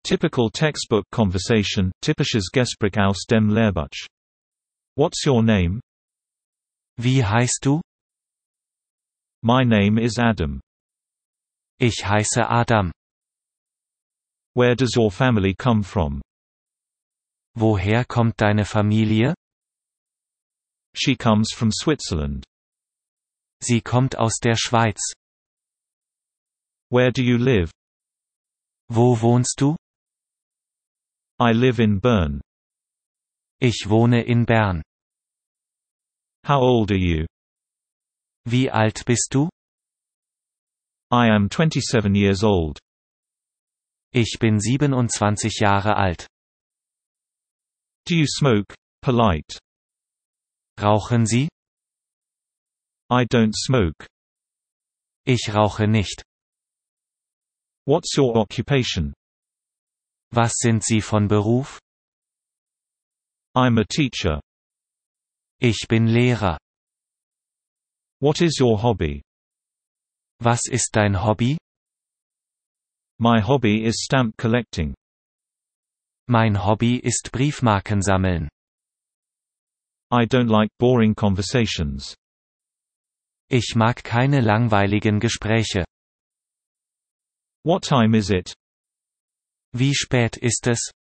Typical textbook conversation, typisches Gespräch aus dem Lehrbuch. What's your name? Wie heißt du? My name is Adam. Ich heiße Adam. Where does your family come from? Woher kommt deine Familie? She comes from Switzerland. Sie kommt aus der Schweiz. Where do you live? Wo wohnst du? I live in Bern. Ich wohne in Bern. How old are you? Wie alt bist du? I am 27 years old. Ich bin 27 Jahre alt. Do you smoke? Polite. Rauchen Sie? I don't smoke. Ich rauche nicht. What's your occupation? Was sind Sie von Beruf? I'm a teacher. Ich bin Lehrer. What is your hobby? Was ist dein Hobby? My hobby is stamp collecting. Mein Hobby ist Briefmarken sammeln. I don't like boring conversations. Ich mag keine langweiligen Gespräche. What time is it? Wie spät ist es?